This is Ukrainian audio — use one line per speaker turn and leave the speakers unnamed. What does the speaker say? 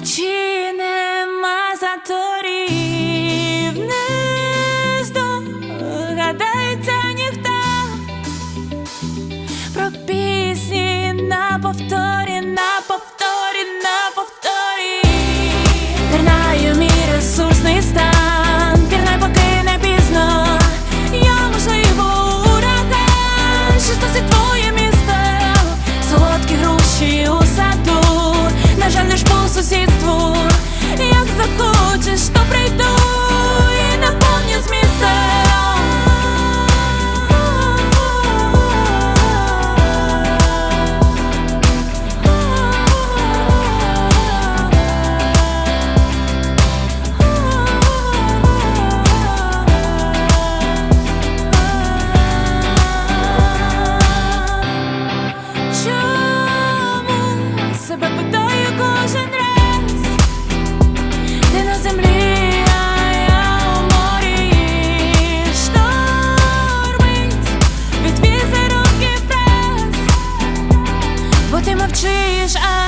Чи нема заторів, не здогадається ніхто про пісні на повторі, на повторі, на повторі. Пірнаю мій ресурсний стан, пірнай поки не пізно. Я, можливо, ураган, що зносить твоє місто. Солодкі груші у саду, на жаль, лиш по сусідству. Як захочеш, то прийду і наповню змістом. Чому себе питаю кожен раз? Ти на землі, а я у морі. Штормить від візерунків фраз, бо ти мовчиш, а